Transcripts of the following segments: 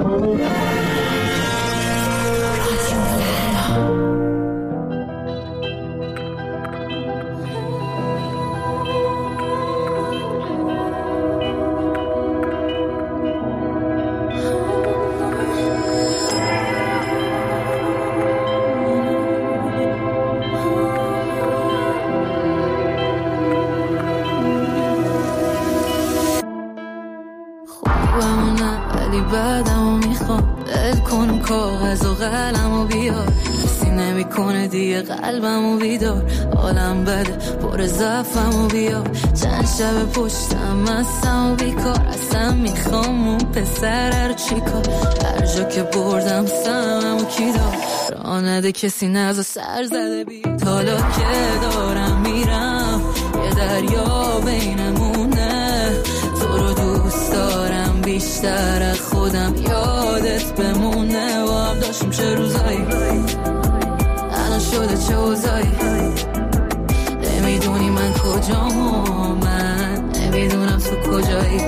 بعدمو میخوام دل کن کاغذ و قلمو بیار کسی نمیکنه دیگه قلبمو بیدار حالم بده پر ضعفمو بیار چند شب پشتم مستم و بیکار اصلا میخوام اون پسر رو چیکار هر جا که بردم سممو کی دار راه نده کسی نزا سر زده بیاد حالا که دارم میرم یه دریا بینمونه تو رو دوست دارم بیشتر از خودم یادت بمونه و هم داشتیم چه روزایی الان شده چه اوضاعی نمیدونی من کجام و من نمیدونم تو کجایی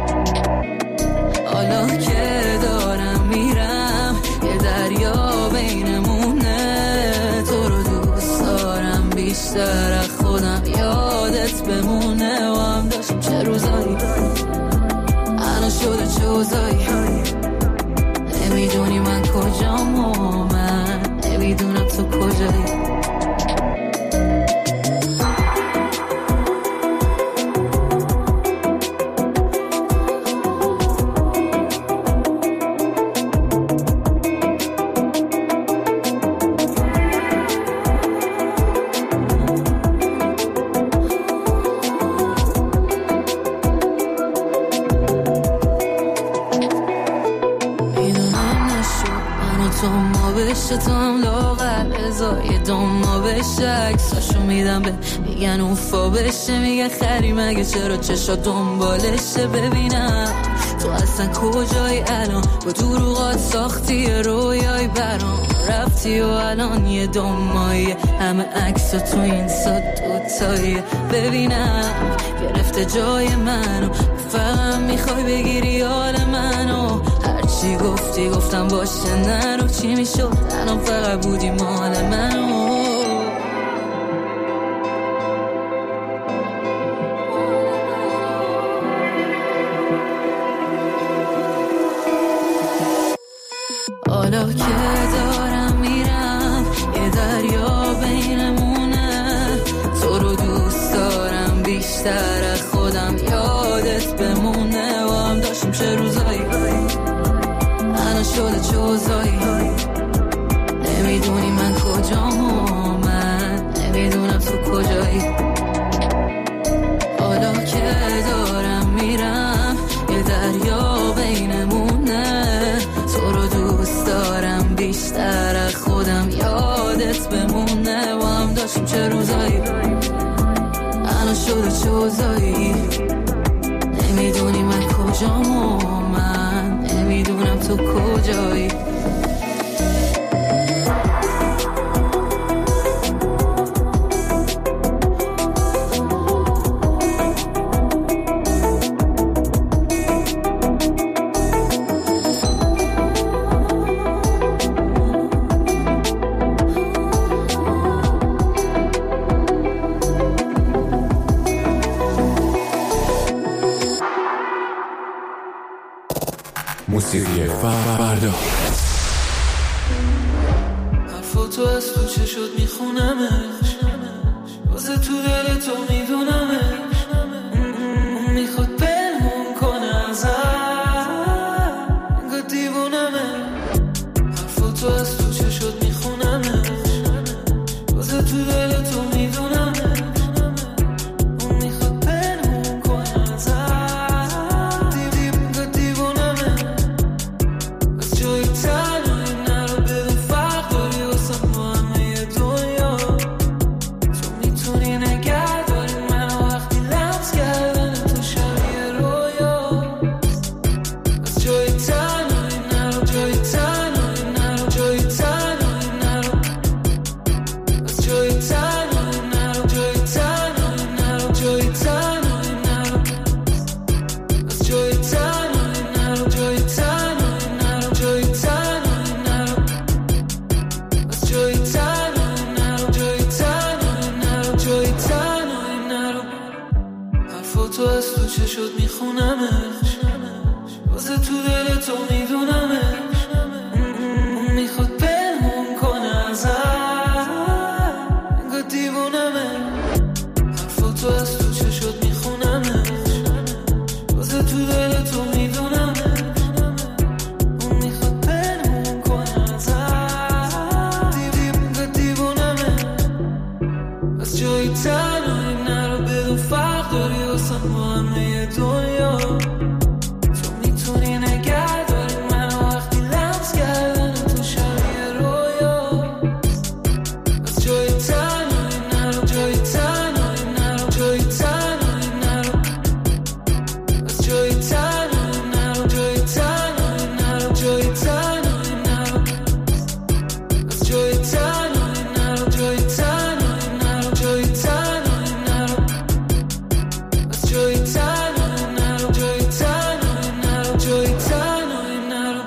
حالا که دارم میرم یه دریا بینمونه تو رو دوست دارم بیشتر از خودم یادت بمونه و هم داشتیم چه روزایی الان شده چه اوضاعی نمیدونی من کجام و من نمیدونم تو کجایی تو هم لاغر ازای دوما بشه عکساشو میدم به میگن اوفا بشه میگن خری مگه چرا چشا دنبالشه ببینم تو اصلا کجایی الان با دروغات ساختی رویای برام رفتی و الان یه دومایی همه عکسا تو این ساد دوتایی ببینم گرفته جای منو فقط میخوای بگیری حال منو هرچی گفتی گفتم باشه نرو چی میشد الان فقط بودی مال منو حالا که دارم میرم یه دریا بینمونه تو رو دوست دارم بیشتر از خودم یادت بمونه و هم داشتیم چه روزایی الان شده چه اوضاعی نمیدونی من کجام و من نمیدونم تو کجایی حالا که دارم میرم یه دریا بینمونه تو رو دوست دارم بیشتر از خودم یادت بمونه و هم داشتیم چه روزایی الان شده چه اوضاعی نمیدونی من کجام و من نمیدونم تو کجایی موسیقی فردا حرفاتو از تو چه شد میخونمش واسه تو دل تو میدونمش میخواد پنهون کنه ازم انگار دیوونمه حرفاتو از تو چه شد میخونمش واسه تو دل تو میدونمش میخونمش واسه تو دل تو میدونمش اون میخواد پنهون کنه ازم انگار دیوونمه حرفاتو از تو چشات میخونمش واسه تو دل تو میدونمش اون میخواد پنهون کنه ازم انگار دیوونمه از جایی تنهایی نرو بدون فرق داری واسه ما همه دنیا تو میتونی نگه داری منو وقتی لمس کردن تو شبیه رویا از جای تنهایی نرو جای تنهایی نرو جای تنهایی نرو از جای تنهایی نرو جای تنهایی نرو جای تنهایی نرو از جای تنهایی نرو جای تنهایی نرو جای تنهایی نرو از جای تنهایی نرو جای تنهایی نرو جای تنهایی نرو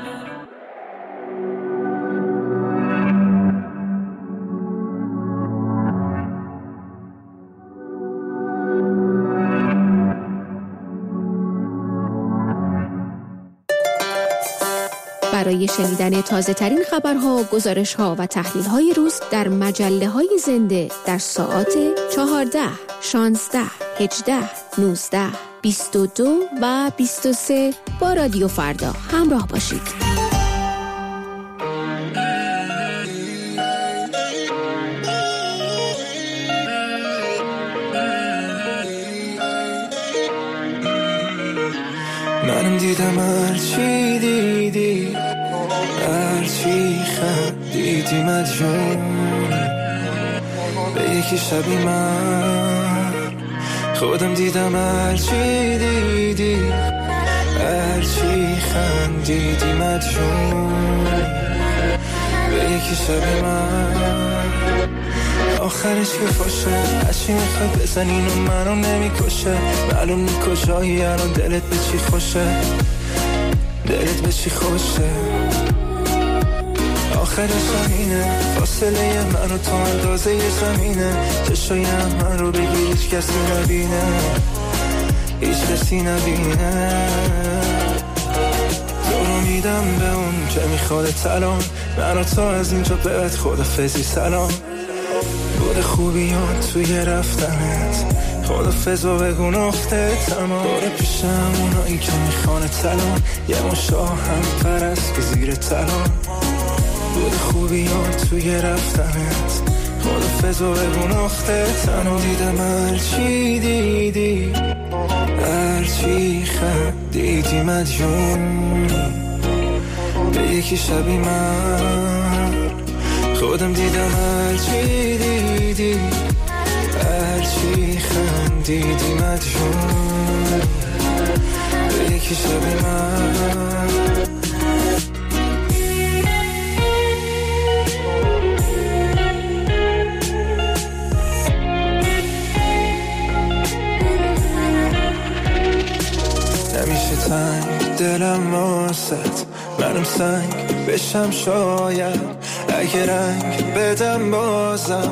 برای شنیدن تازه ترین خبرها، گزارش‌ها و تحلیل‌های روز در مجله‌های زنده در ساعات 14، 16، 18، 19، 22 و 23 با رادیو فردا همراه باشید. منم دیدم هرچی دیدی هرچی خندیدی مدیون به یکی شبی من خودم دیدم هرچی دیدی هرچی خندیدی مدیون به یکی شبی من آخرش که باشه هرچی میخوای بزن اینو منو نمیکشه معلوم نی کجایی الان دلت به چی خوشه دلت به چی خوشه آخرش همینه فاصله من و تو اندازه یه زمینه چشای من رو بگیر هیچ کسی نبینه هیچ کسی نبینه تو رو میدم به اون که میخواد الان من و تو از اینجا به بعد خدافظی سلام بود خوبیان توی رفتنت خدافظ و بگو نقطه تمام باره پیشم اونایی که میخوانه تلان یه مشاهم پرست که زیر تلان بود خوبیان توی رفتنت خدافظ و بگو نقطه تمام دیدم هرچی دیدی هرچی خندیدی مدیون به یکی شبی من خودم دیدم هرچی دیدی هرچی خندیدی مدیون به یکی شبی من نمیشه تنگ دلم واسط منم سنگ بشم شاید اگه رنگ بدم بازم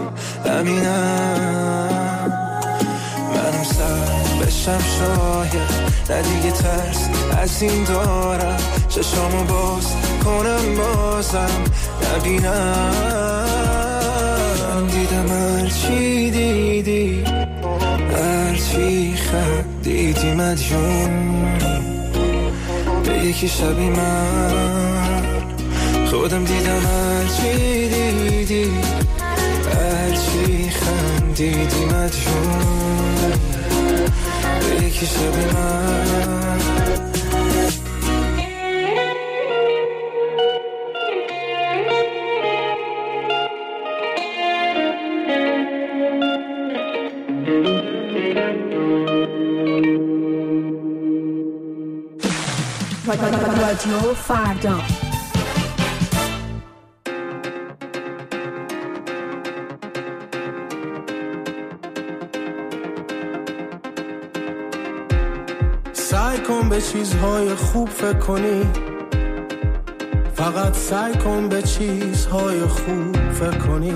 همینم منم سنگ بشم شاید نه دیگه ترس از این دارم چشامو باز کنم بازم نبینم من دیدم هرچی دیدی هرچی خندیدی مدیون به یکی شبی من خودم دیدم هرچی دیدی هرچی خندیدی مدیون به یکی شبی من رادیو فردا سعی کن به چیزهای خوب فکر کنی فقط سعی کن به چیزهای خوب فکر کنی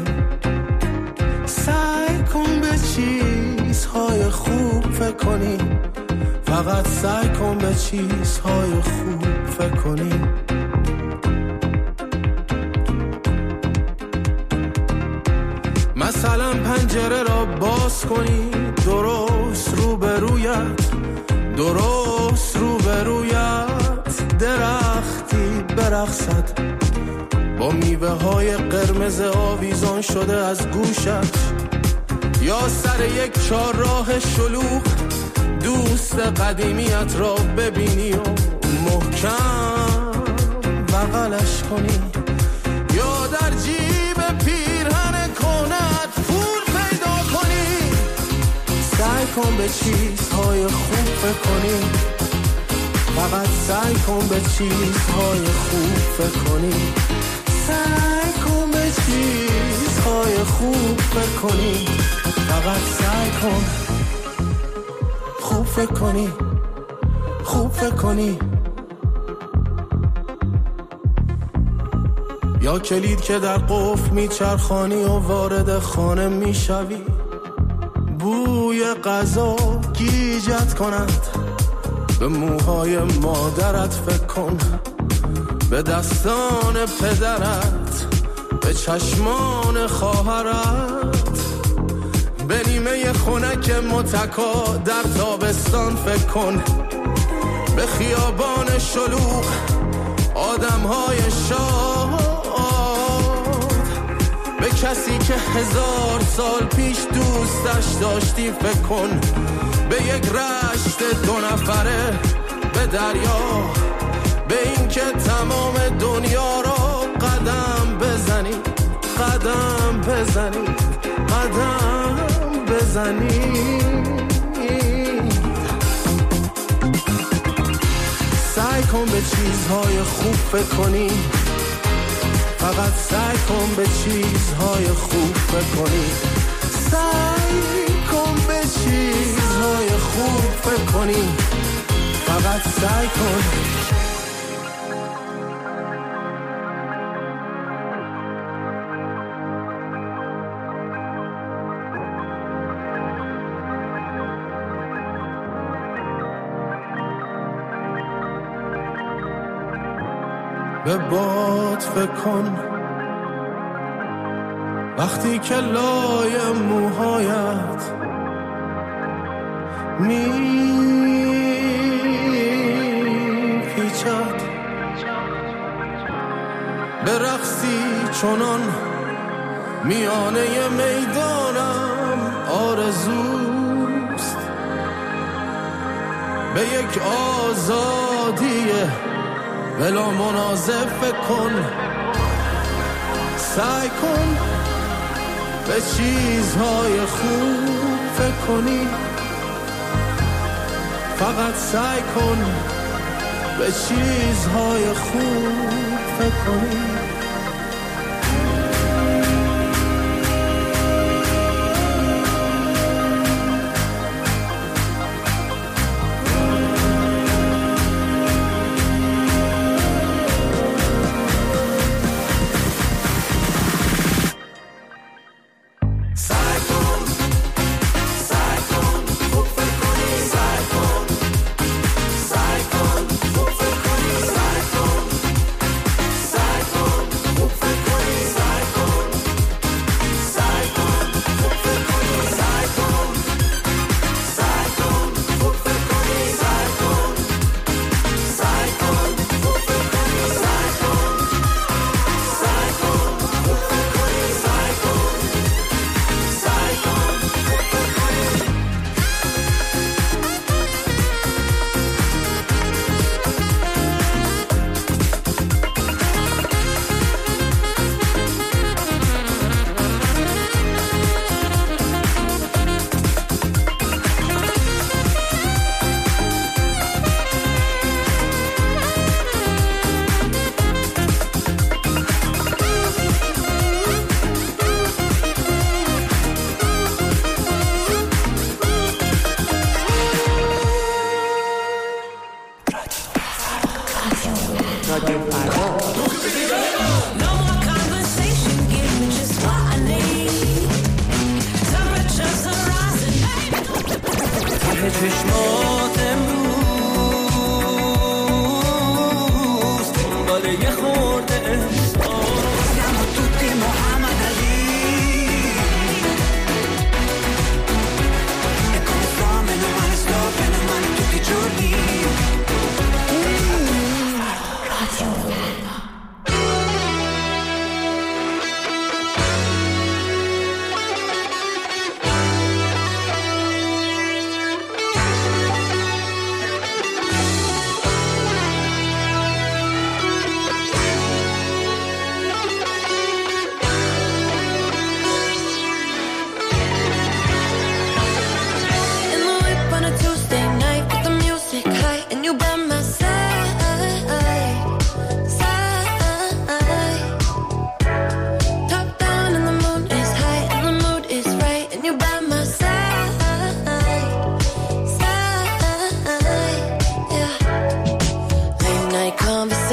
سعی کن به چیزهای خوب فکر کنی فقط سعی کن به چیزهای خوب فکر کنی. مثلا پنجره را باز کنی، درست روبرویت درختی برقصد با میوه های قرمز آویزان شده از گوشت، یا سر یک چهارراه شلوغ دوست قدیمیت را ببینی و محکم بغلش کنی، یا در جیب پیرهن کنت پول پیدا کنی. سعی کن به چیزهای خوب فکر کنی، فقط سعی کن به چیزهای خوب فکر کنی. سعی کن به چیزهای خوب فکر کنی، فقط سعی کن خوب فکر کنی، خوب فکر کنی. یا کلید که در قفل میچرخانی و وارد خانه میشوی، بوی غذا گیجت کند، به موهای مادرت فکر کن، به دستان پدرت، به چشمان خواهرت، به نیمه خنک متکا در تابستان فکر کن، به خیابان شلوغ آدمهای شاد، به کسی که 1000 سال پیش دوستش داشتی فکر کن، به یک رشت 2 نفره، به دریا، به این که تمام دنیا را قدم بزنی، قدم بزنی، قدم بزنی. سعی کن به چیزهای خوب فکر کنی، فقط سعی کن به چیزهای خوب فکر کنی. سعی کن به چیزهای خوب فکر کنی، فقط سعی کن. به باد فکر کن وقتی که لای موهایت پیچد، به رقصی چنان میانه میدانم آرزوست، به یک آزادیه بلا منازع فکر کن. سعی کن به چیزهای خوب فکر کنی، فقط سعی کن به چیزهای خوب فکر کنی. چشمات امروز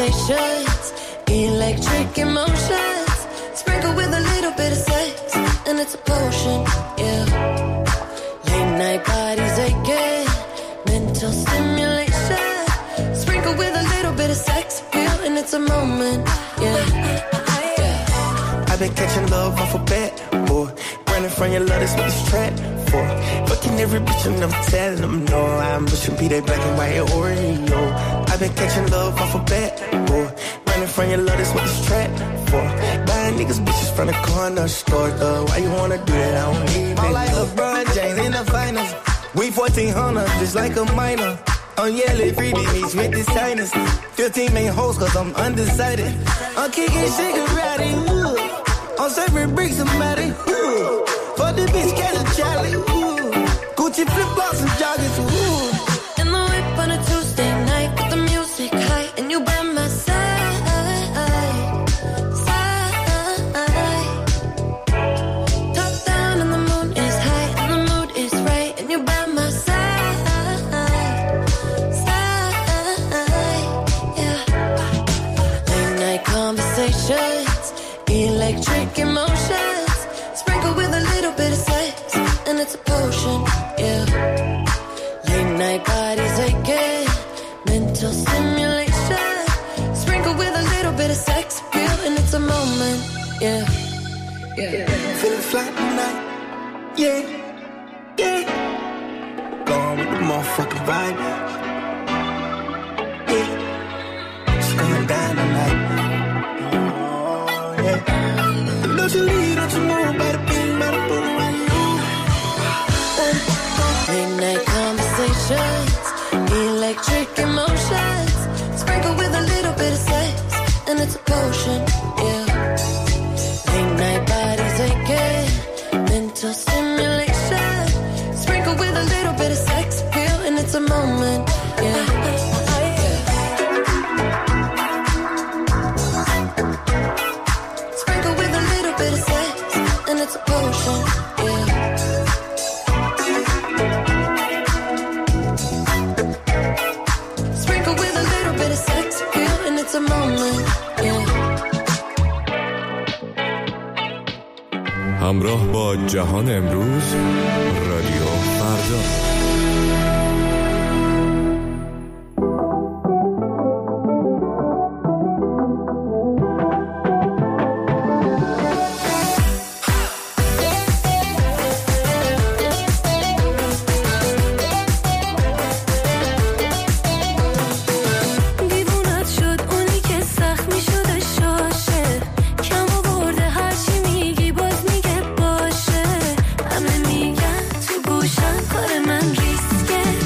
conversations, electric emotions, sprinkle with a little bit of sex, and it's a potion, yeah. Late night bodies aching, mental stimulation, sprinkle with a little bit of sex appeal, and it's a moment, yeah. I've been catching love off a bat, boy. Running from your love, that's what this trap for. Fucking every bitch and I'm telling them no. I'm pushing be that black and white Oreo. I've been catching love off a bat, boy. Running from your love, that's what this trap for. Buying niggas bitches from the corner store, though. Why you wanna do that? I don't need it. I'm like LeBron James in the finals. We 1400, just like a minor. I'm yelling freebie meets with the signers. 15 main hoes cause I'm undecided. I'm kicking Shigarati, I'm serving bricks somebody, for the bitch catch a Charlie, Gucci flip-flops and joggers, In the whip on a Tuesday night with the music high, and you by my side, top down and the moon is high, and the mood is right, and you by my side, yeah. Late night conversations, electric emotions, sprinkle with a little bit of sex, and it's a potion, yeah. Late night bodies aching, mental stimulation, sprinkle with a little bit of sex appeal, and it's a moment, yeah. Feeling fly tonight, yeah, yeah. Going with the motherfucking vibe, yeah. It's going down tonight, oh, yeah. Don't you leave, don't you move, bada bing, bada boom, around you. Late night conversations, electric emotions, sprinkle with a little bit of sex, and it's a potion, yeah. Late night bodies aching, mental stimulation, sprinkle with a little bit of sex appeal, and it's a moment, yeah. Sprinkle with a little bit of sex, and it's a potion, yeah. Sprinkle with a little bit of sex appeal, and it's a moment, yeah. همراه با جهان امروز، رادیو فردا. همه میگن تو گوشم کار من ریسکه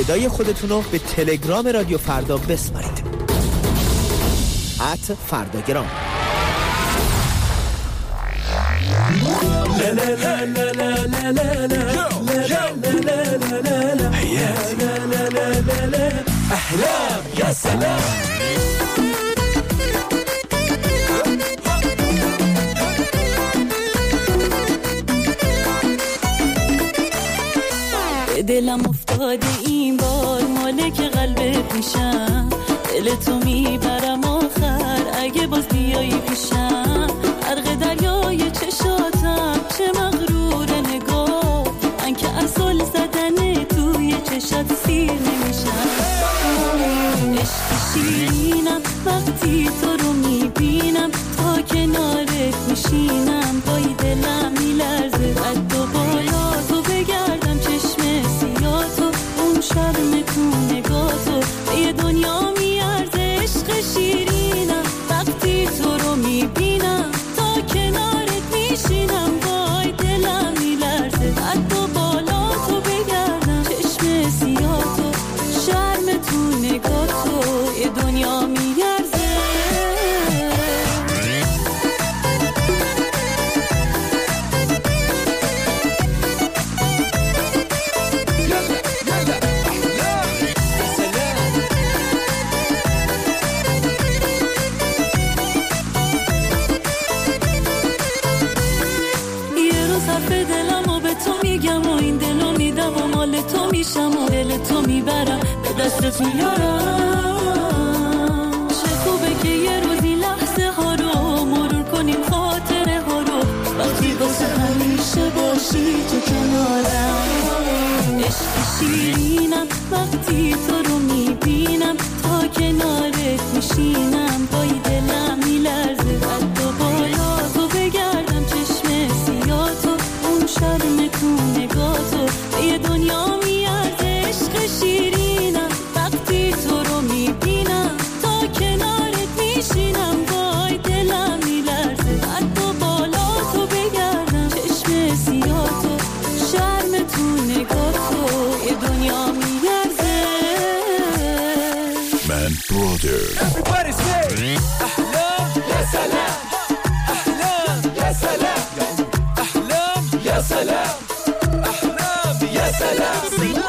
صدای خودتون رو به تلگرام رادیو فردا بسپارید. @فرداگرام. احلام یا سلام. دلم افتاده این بار مالک قلبت میشم، دل تو میبرم آخر اگه باز بیایی پیشم. غرق دریای چشاتم چه مغرور نگاه، من که اصل زدن توی چشات سیر نمیشم. عشق شیرینم وقتی تو رو میبینم، تا کنارت میشینم پای دلم میلرزه. قد و بالا تو بگردم چشم سیاتو، اون شرم تو نگاتو به یه دنیا میارزه. عشق شیرینم وقتی تو رو میبینم، تا کنارت میشینم وای دلم میلرزه. قد و بالا تو بگردم چشم سیاتو، شرم تو نگاتو یه دنیا میارزه. تو میشم و دل تو میبرم به دستت میارم. چه خوبه که یه روزی لحظه ها رو مرور کنیم، خاطره ها رو وقتی واسه همیشه باشی تو کنارم. عشق شیرینم وقتی تو رو میبینم، تا کنارت میشینم پای دلم میلرزه. قد و بالا تو بگردم چشم سیاتو، اون شرم تو نگاتو به یه دنیا میارزه. عشق شیرینم وقتی تو رو میبینم، تا کنارت میشینم وای دلم میلرزه. قد و بالا تو بگردم چشم سیاتو، شرم تو نگاتو یه دنیا میارزه. من برادر. Everybody say احلام یا سلام، احلام یا سلام، احلام یا سلام، احلام یا سلام.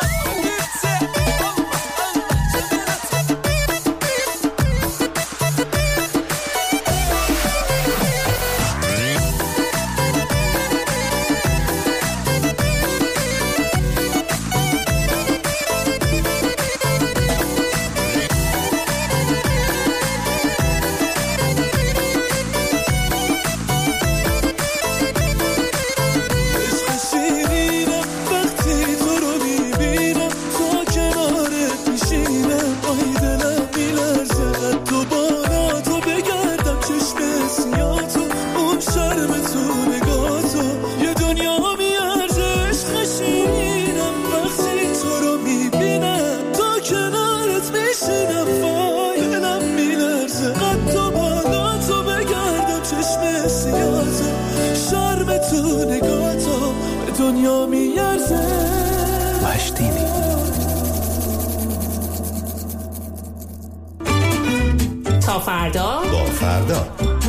دنیا میارزه. مشتیمی تا فردا با فردا.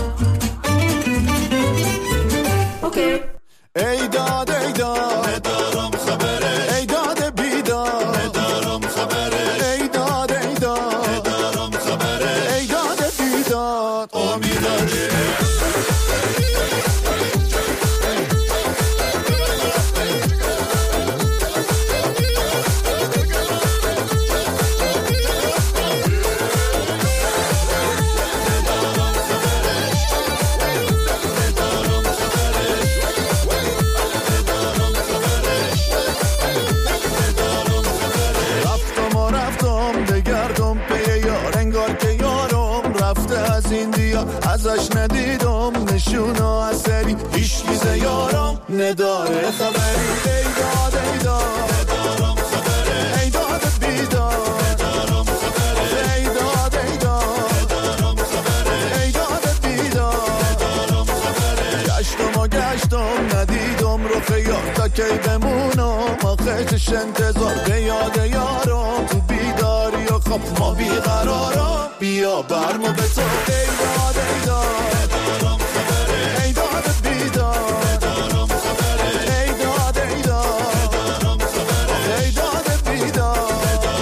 اوکی. ای داد ای داد ندارم خبره، ای داد بیداد ندارم خبره، ای داد ای داد ندارم خبره، ای داد بیداد امیداره. ازش ندیدم نشونا اثری، هیچ چیز یارم نداره خبری. ای داد ای داد ندارم خبره، ای داد بیداد ندارم خبره، ای داد ای داد ندارم خبره، ای داد بیداد ندارم خبره. گشتم و گشتم ندیدم رو خیار، تا کی بمونم آخه چش انتظار به یاد یارم بیقرارم بیا برمو به تو ای داد ای داد ای داد بیداد ای داد ای داد ای داد بیداد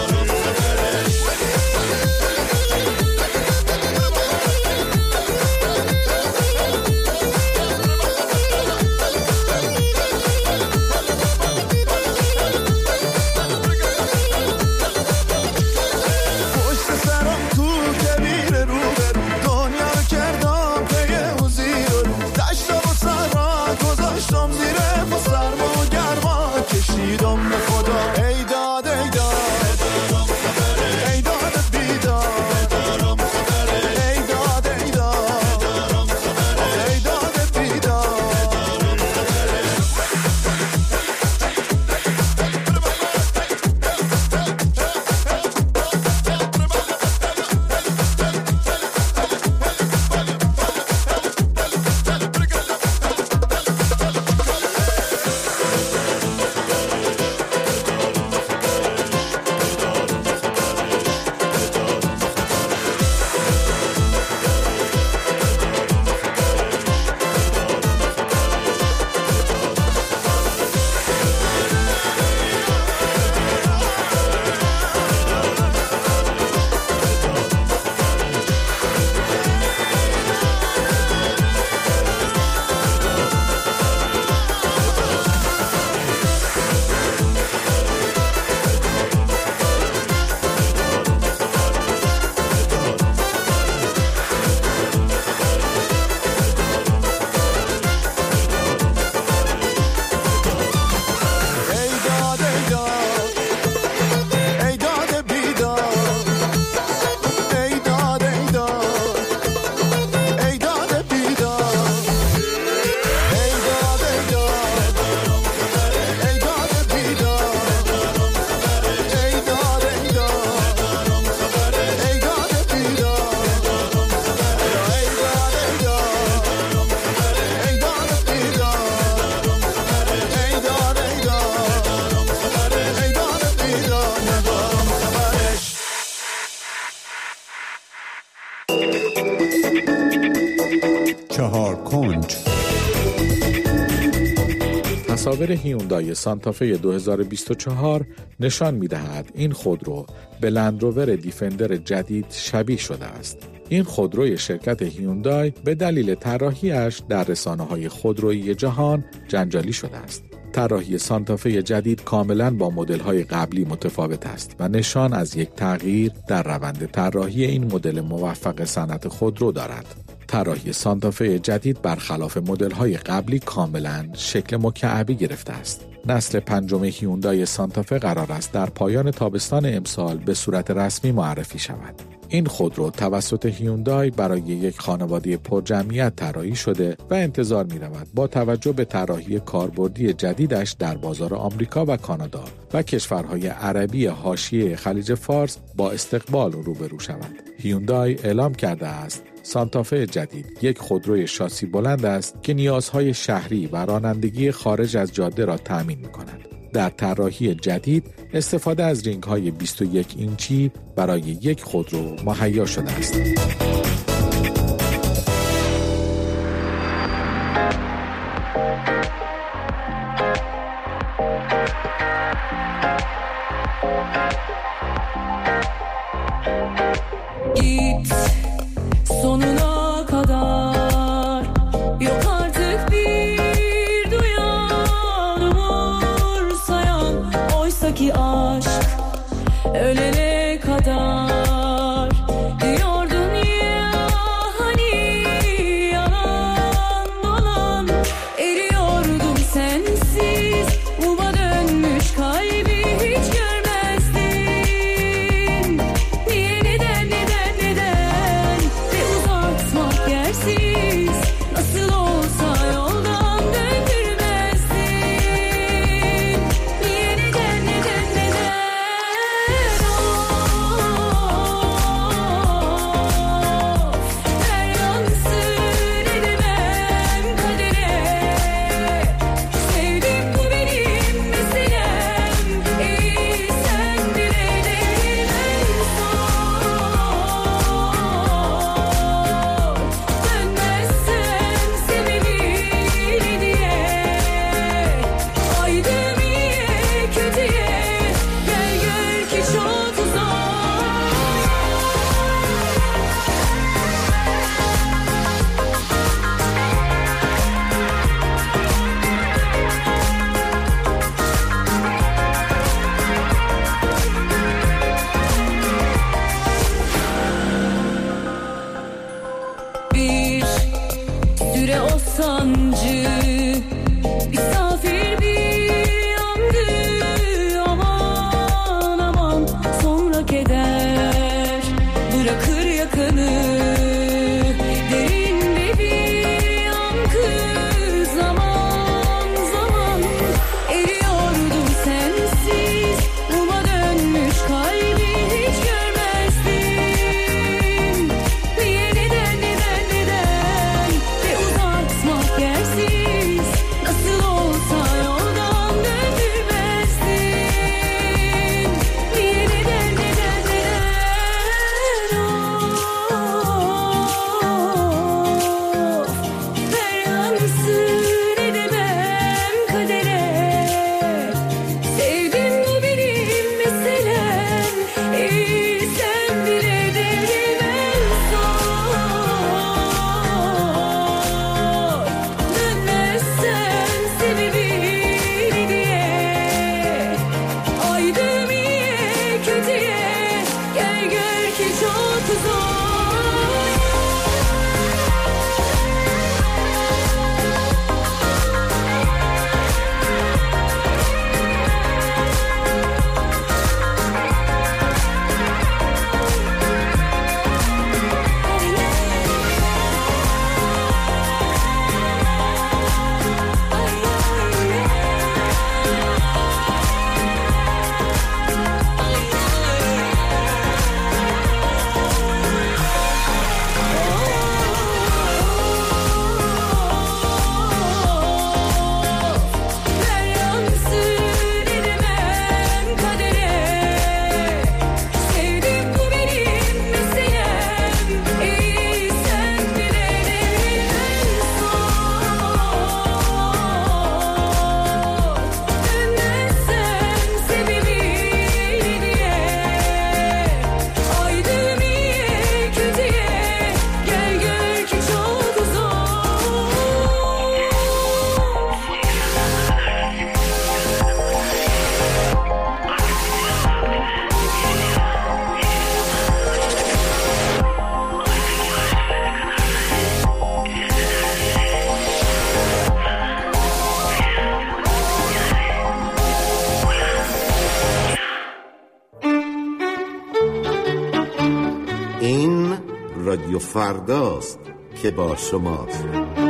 تصاویر هیوندای سانتافه 2024 نشان می‌دهد این خودرو به لندروور دیفندر جدید شبیه شده است. این خودروی شرکت هیوندای به دلیل طراحی‌اش در رسانه‌های خودرویی جهان جنجالی شده است. طراحی سانتافه جدید کاملاً با مدل‌های قبلی متفاوت است و نشان از یک تغییر در روند طراحی این مدل موفق صنعت خودرو دارد. طراحی سانتافه جدید برخلاف مدل‌های قبلی کاملاً شکل مکعبی گرفته است. نسل پنجم هیوندای سانتافه قرار است در پایان تابستان امسال به صورت رسمی معرفی شود. این خودرو توسط هیوندای برای یک خانواده پرجمعیت طراحی شده و انتظار می‌رود با توجه به طراحی کاربردی جدیدش در بازار آمریکا و کانادا و کشورهای عربی حاشیه خلیج فارس با استقبال روبرو شود. هیوندای اعلام کرده است سانتافه جدید یک خودروی شاسی بلند است که نیازهای شهری و رانندگی خارج از جاده را تأمین می‌کند. در طراحی جدید استفاده از رینگ‌های 21 اینچی برای یک خودرو مهیا شده است. sonuna kadar yok artık bir duyan umursayan oysa ki aşk ölene kadar diyordun ya hani yalan dolan eriyordum sensiz uma dönmüş kalbi hiç görmezdin niye neden ve uzak sancı misafir bir yandı aman aman sonra keder bırakır yakanı derinde bir yankı zaman zaman eriyordu sensiz uma dönmüş kalbi hiç görmezdin niye neden ve uzatmak yersiz nasıl olsa yoldan döndürmezdin niye neden of feryansın edemem kadere sevdim bu benim meselem eğilsem bile devrimem zor dönmezsen sebebini diye aydım iyiye kötüye gel gör ki çok zor. Feryansın edemem kadere sevdim bu benim meselem eğilsem bile devrimem zor dönmezsem sebebini diye aydım iyiye kötüye gel gör ki çok zor. این رادیو فرداست که با شماست.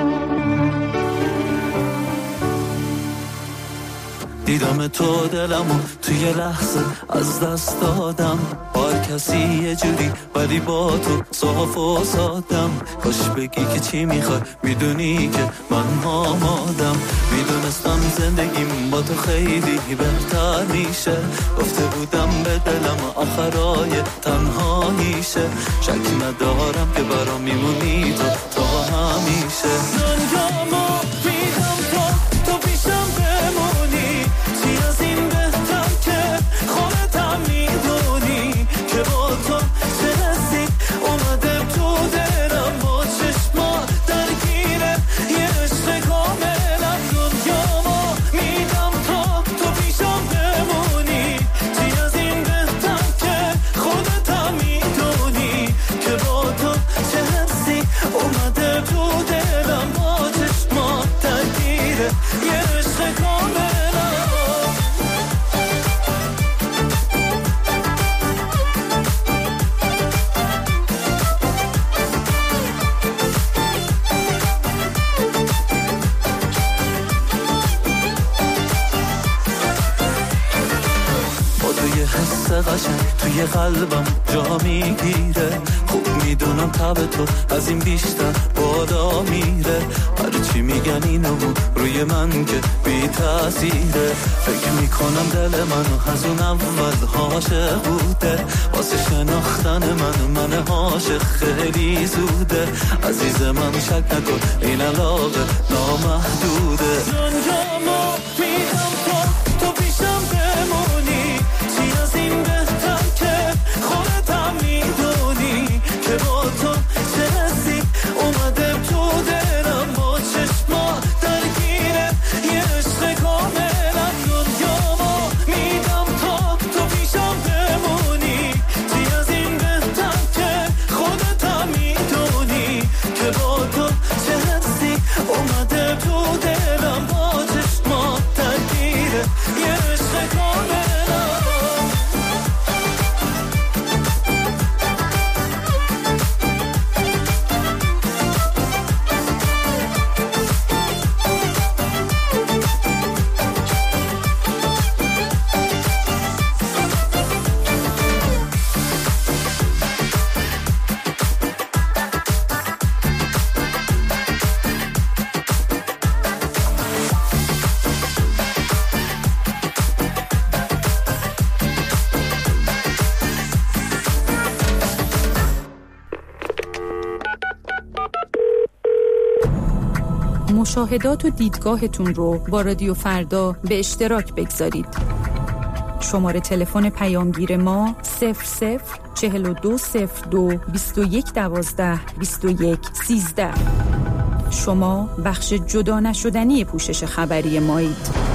دیدم تو دلمو توی لحظه از دست دادم با هر کسی یه جوری ولی با تو صاف و سادم کاش بگی که چی میخوای میدونی که من آمادم میدونستم زندگیم با تو خیلی بهتر میشه گفته بودم به دلم آخرای تنهاییشه شک ندارم که برام میمونی تو تا همیشه دنیامو میدم تو پیشم بمونی چی از این بهتر که خودتم میدونی که با تو چه حسی اومده تو دلم با چشما درگیره یه عشق کاملم دنیامو میدم تو پیشم بمونی چی از این بهتر که خودتم میدونی که با تو چه حسی اومده تو دلم با چشما درگیره یه عشق کاملم حس قشنگ توی قلبم جا میگیره خوب میدونم تب تو از این بیشتر بالا میره هرچی میگن اینو روی من که بی تأثیره فکر میکنم دل منو از اون اول عاشق بوده واسه شناختن من عاشق خیلی زوده عزیز من شک نکن این علاقه نامحدوده دنیامو میدم تو پیشم بمونی چی از این بهتر که خودتم میدونی که با تو چه حسی اومده تو دلم با چشما درگیره یه عشق کاملم دنیامو میدم تو پیشم بمونی چی از این بهتر که خودتم میدونی که با تو چه حسی اومده مشاهدات و دیدگاهتون رو با رادیو فردا به اشتراک بگذارید. شماره تلفن پیامگیر ما 00420221122113. شما بخش جدا نشدنی پوشش خبری مایید.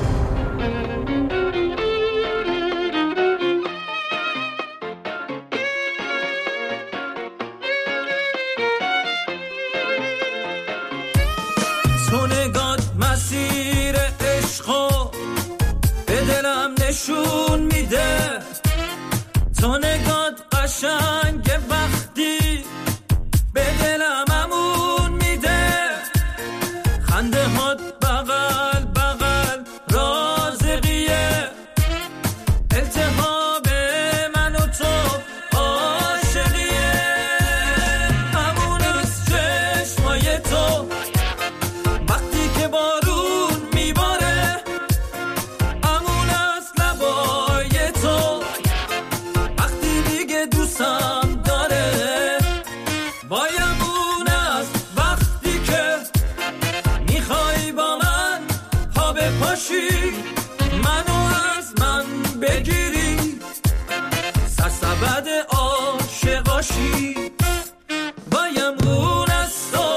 تو نگات مسیر عشقو به دلم نشون میده، تو نگات قشنگ وقتی به دلم امون میده، خنده هات بغل بغل رازقیه، التهاب من و تو عاشقیه، امون از چشمای تو وقتی که بارون میباره، امون از لبای تو وقتی دیگه دوستم داره، وایمون از وقتی که میخوای با من پا بپاشی، منو از من بگیری، سرسبد عاشقاشی، وایمون از تو،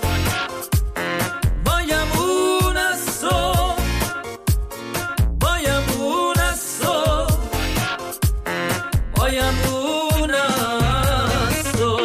وایمون از تو، وایمون از تو، وایمون از تو.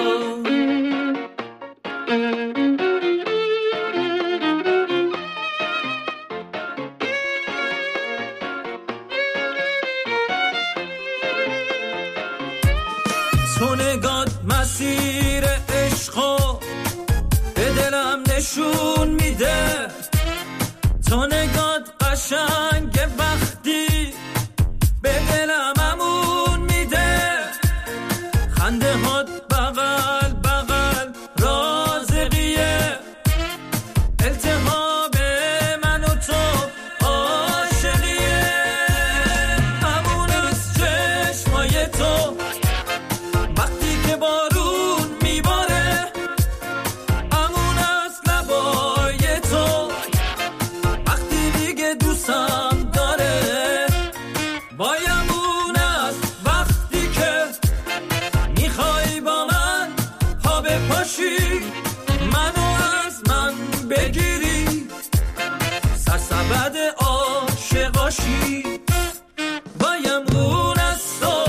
تو نگات مسیر عشقو به دلم نشون میده، تو نگات قشنگ وقتی به دلم امون میده، خنده هات بغل بغل رازقیه، التهاب من و تو عاشقیه، امون از چشمای تو وقتی که بارون میباره، امون از لبای تو وقتی دیگه دوستم داره، وایمون از وقتی که میخوای با من پا بپاشی، منو از من بگیری، سرسبد عاشقاشی، وایمون از تو،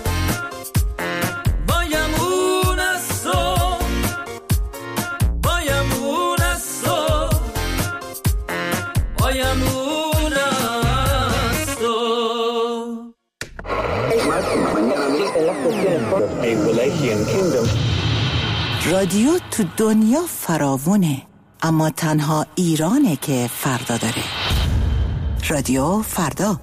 وایمون از تو، وایمون از تو، وایمون از تو. رادیو تو دنیا فراوونه، اما تنها ایرانه که فردا داره. رادیو فردا.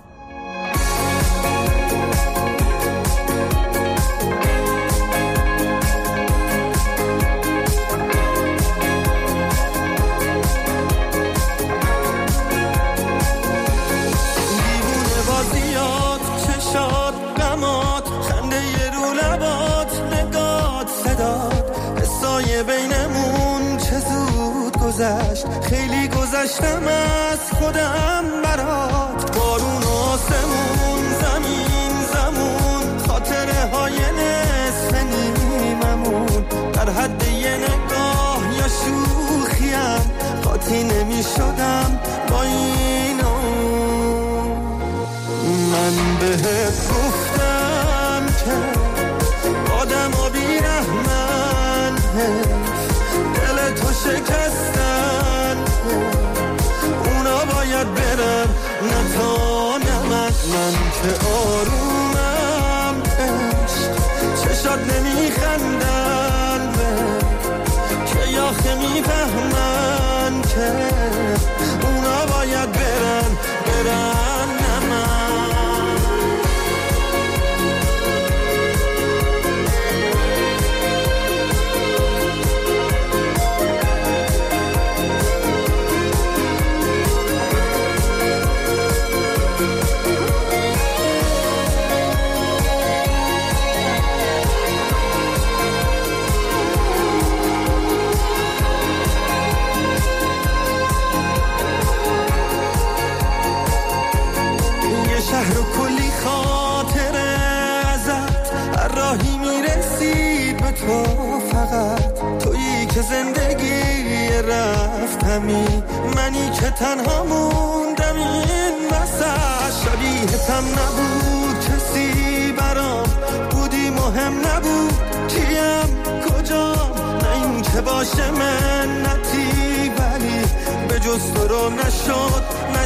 دیوونه بازیات، چشات، غمات، خنده ی رو لبات، نگات، صدات، حسای بینمون چه زود گذشت، خیلی گذشتم از خودم برات، بارون آسمون، زمین زمون، خاطره های نصف نیممون، در حد یه نگاه یا شوخیم قاطی نمی شدم با اینو. من بهت گفتم که آدم و بیرحمن، دل تو شکستن، اونا باید برن نه تا نه من که آرومم، عشق چشات نمیخندن که یاخه میفهمن که اونا باید برن نه من. تو فقط تویی که زندگی رفتمی، منی که تنها موندم این وسط. شبیهتم نبود کسی برام، بودی مهم نبود کیم کجام، نه این که باشه منتی، ولی به جز تو رو نشد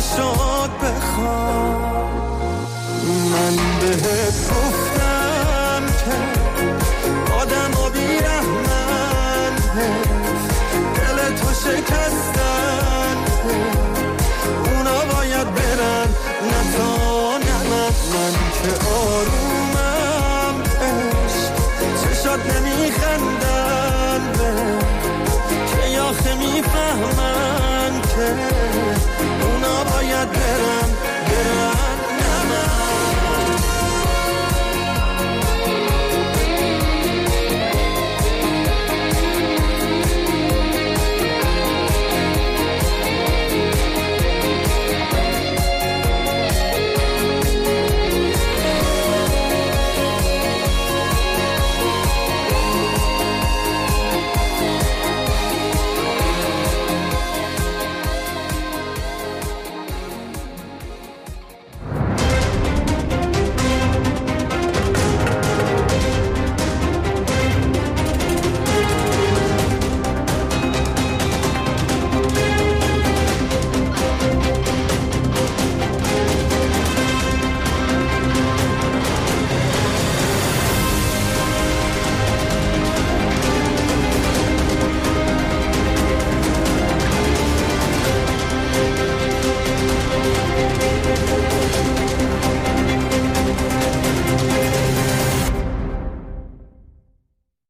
بخوام. من بهت گفتم که آدم و بیرحمن، دل تو شکستن، اونا باید برن نه تا نه من که آرومم عشق، چشات نمیخندن که آخه میفهمم